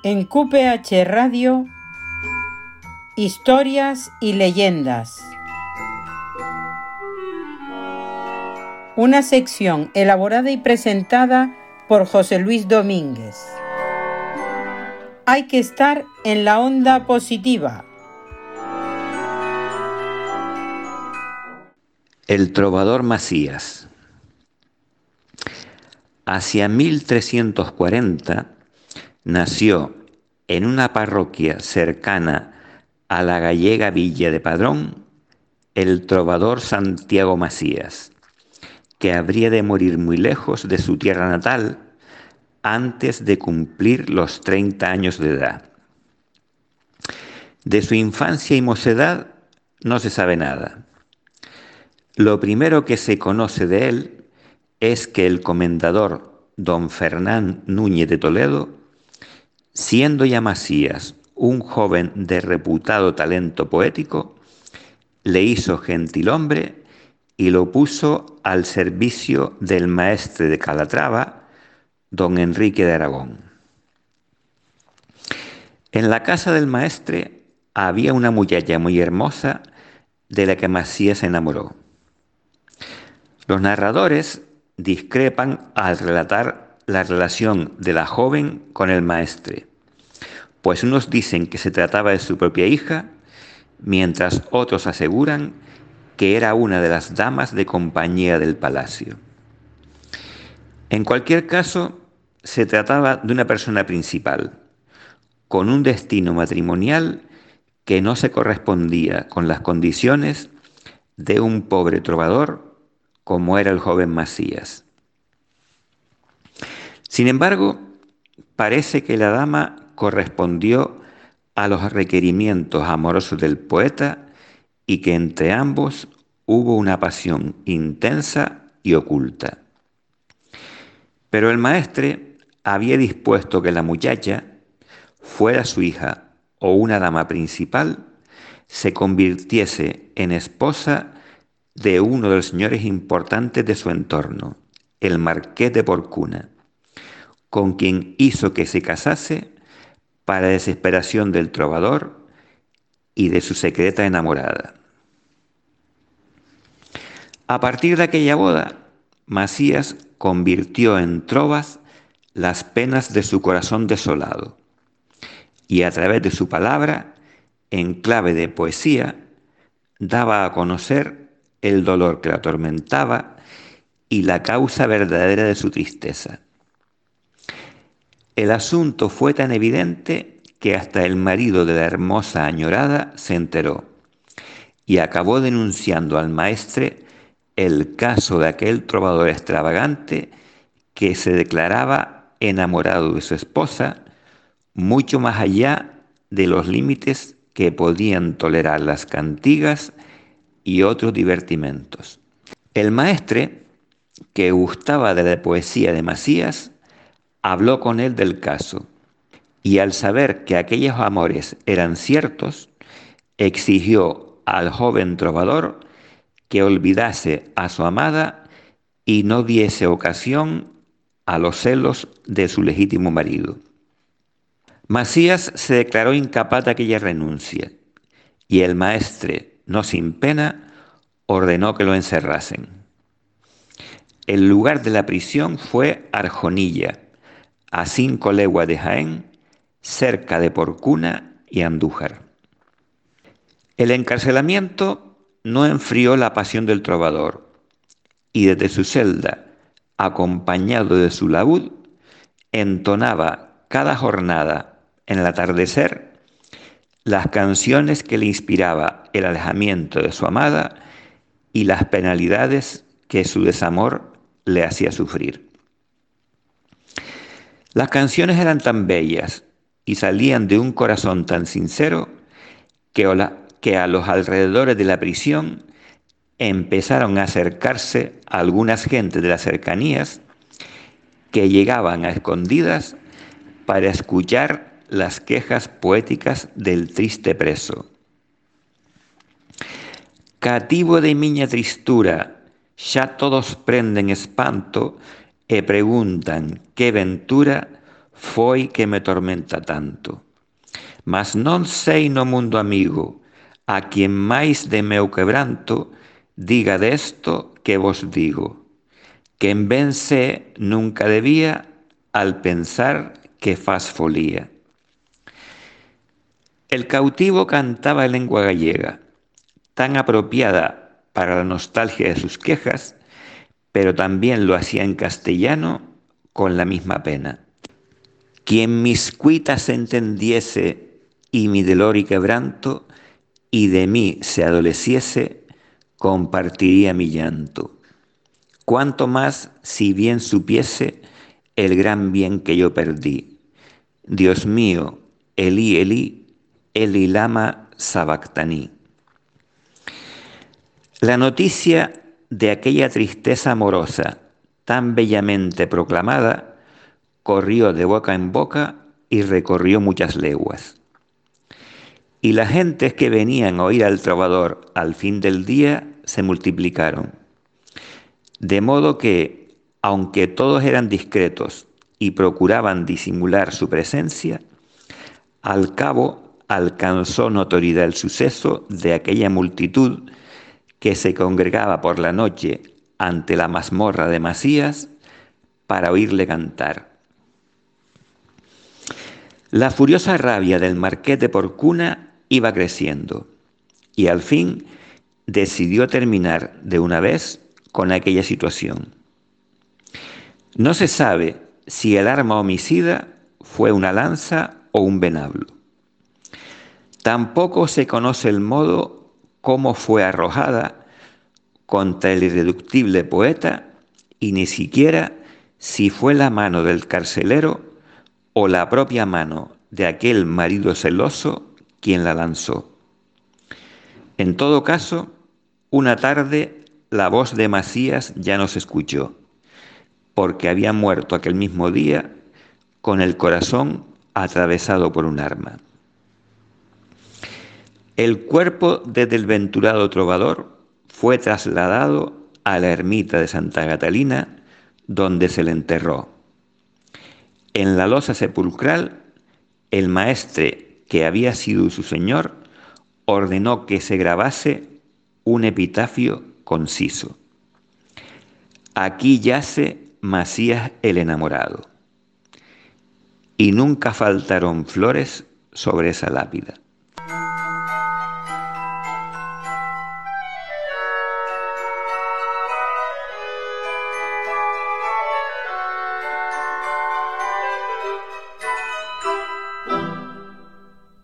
En QPH Radio, Historias y Leyendas. Una sección elaborada y presentada por José Luis Domínguez. Hay que estar en la onda positiva. El trovador Macías. Hacia 1340 nació en una parroquia cercana a la gallega villa de Padrón el trovador Santiago Macías, que habría de morir muy lejos de su tierra natal antes de cumplir los 30 años de edad. De su infancia y mocedad no se sabe nada. Lo primero que se conoce de él es que el comendador don Fernán Núñez de Toledo, siendo ya Macías un joven de reputado talento poético, le hizo gentilhombre y lo puso al servicio del maestre de Calatrava, don Enrique de Aragón. En la casa del maestre había una muchacha muy hermosa de la que Macías se enamoró. Los narradores discrepan al relatar la relación de la joven con el maestre, pues unos dicen que se trataba de su propia hija, mientras otros aseguran que era una de las damas de compañía del palacio. En cualquier caso, se trataba de una persona principal, con un destino matrimonial que no se correspondía con las condiciones de un pobre trovador como era el joven Macías. Sin embargo, parece que la dama correspondió a los requerimientos amorosos del poeta y que entre ambos hubo una pasión intensa y oculta. Pero el maestre había dispuesto que la muchacha, fuera su hija o una dama principal, se convirtiese en esposa de uno de los señores importantes de su entorno, el marqués de Porcuna, con quien hizo que se casase para desesperación del trovador y de su secreta enamorada. A partir de aquella boda, Macías convirtió en trovas las penas de su corazón desolado y a través de su palabra, en clave de poesía, daba a conocer el dolor que la atormentaba y la causa verdadera de su tristeza. El asunto fue tan evidente que hasta el marido de la hermosa añorada se enteró y acabó denunciando al maestre el caso de aquel trovador extravagante que se declaraba enamorado de su esposa mucho más allá de los límites que podían tolerar las cantigas y otros divertimentos. El maestre, que gustaba de la poesía de Macías, habló con él del caso y al saber que aquellos amores eran ciertos, exigió al joven trovador que olvidase a su amada y no diese ocasión a los celos de su legítimo marido. Macías se declaró incapaz de aquella renuncia y el maestre, no sin pena, ordenó que lo encerrasen. El lugar de la prisión fue Arjonilla, a 5 leguas de Jaén, cerca de Porcuna y Andújar. El encarcelamiento no enfrió la pasión del trovador, y desde su celda, acompañado de su laúd, entonaba cada jornada, en el atardecer, las canciones que le inspiraba el alejamiento de su amada y las penalidades que su desamor le hacía sufrir. Las canciones eran tan bellas y salían de un corazón tan sincero que a los alrededores de la prisión empezaron a acercarse algunas gentes de las cercanías que llegaban a escondidas para escuchar las quejas poéticas del triste preso. Cativo de miña tristura, xa todos prenden espanto e preguntan que ventura foi que me tormenta tanto. Mas non sei no mundo amigo, a quien máis de meu quebranto diga desto que vos digo, que en ben sé nunca debía al pensar que faz folía. El cautivo cantaba en lengua gallega, tan apropiada para la nostalgia de sus quejas, pero también lo hacía en castellano con la misma pena. Quien mis cuitas entendiese y mi dolor y quebranto, y de mí se adoleciese, compartiría mi llanto. Cuánto más si bien supiese el gran bien que yo perdí. Dios mío, Elí, Elí, Eli lama sabactaní. La noticia de aquella tristeza amorosa, tan bellamente proclamada, corrió de boca en boca y recorrió muchas leguas. Y las gentes que venían a oír al trovador al fin del día se multiplicaron. De modo que, aunque todos eran discretos y procuraban disimular su presencia, al cabo alcanzó notoriedad el suceso de aquella multitud que se congregaba por la noche ante la mazmorra de Masías para oírle cantar. La furiosa rabia del marqués de Porcuna iba creciendo y al fin decidió terminar de una vez con aquella situación. No se sabe si el arma homicida fue una lanza o un venablo. Tampoco se conoce el modo cómo fue arrojada contra el irreductible poeta y ni siquiera si fue la mano del carcelero o la propia mano de aquel marido celoso quien la lanzó. En todo caso, una tarde la voz de Masías ya no se escuchó, porque había muerto aquel mismo día con el corazón atravesado por un arma. El cuerpo del desventurado trovador fue trasladado a la ermita de Santa Catalina, donde se le enterró. En la losa sepulcral, el maestre, que había sido su señor, ordenó que se grabase un epitafio conciso. Aquí yace Masías el enamorado. Y nunca faltaron flores sobre esa lápida.